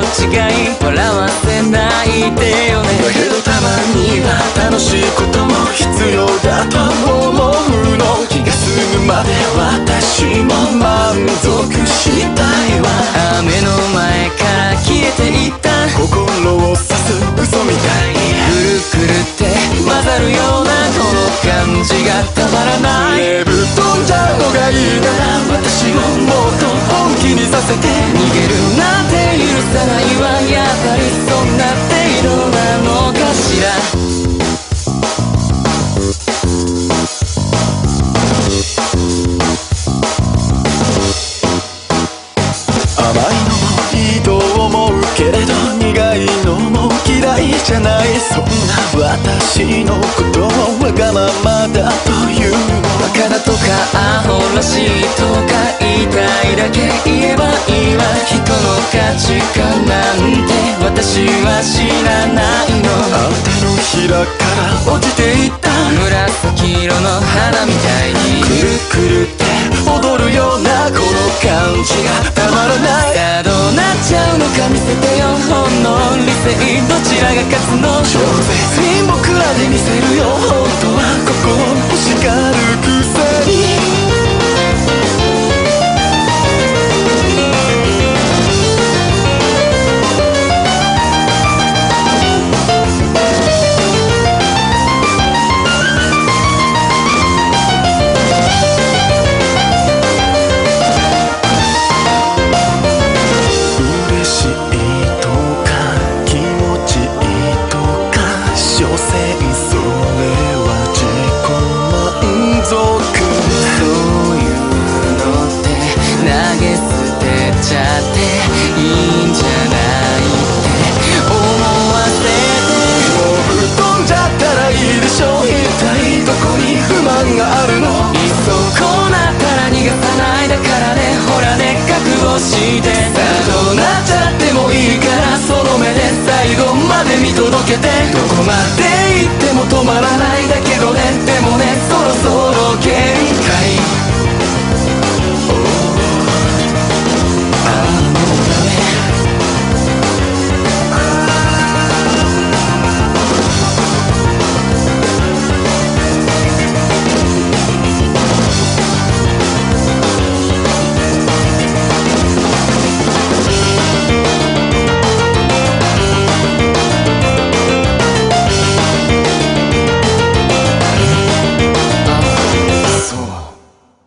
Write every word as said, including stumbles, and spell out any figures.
違い笑わせないでよね。 だけどたまには楽しいことも必要だと思うの。気が済むまで私も満足したいわ。 雨の前から消えていった心を刺す嘘みたいにくるくるって混ざるようなこの感じがたまらない。 ねぶっ飛んじゃうのがいいなら私をもっと本気にさせて。 逃げるなんて許さないわ。やっぱりそんな程度なのかしら。 甘いのもいいと思うけれど苦いのも嫌いじゃない。そんな私のことをわがままだというの。 バカだとかアホらしいとか言いたいだけ言えばいいわ。人の価値観なんて私は知らないの。 あんたのひらから落ちていった紫色の花みたいにくるくるって踊るようなこの感じがたまらない。 さあどうなっちゃうのか見せてよ。本能理性どちらが勝つの。 超絶に僕らで見せるよ。本当はここを欲しがるくせに。 してさあどうなっちゃってもいいからその目で最後まで見届けて。どこまで行っても止まらないだけどね。でもねそろそろ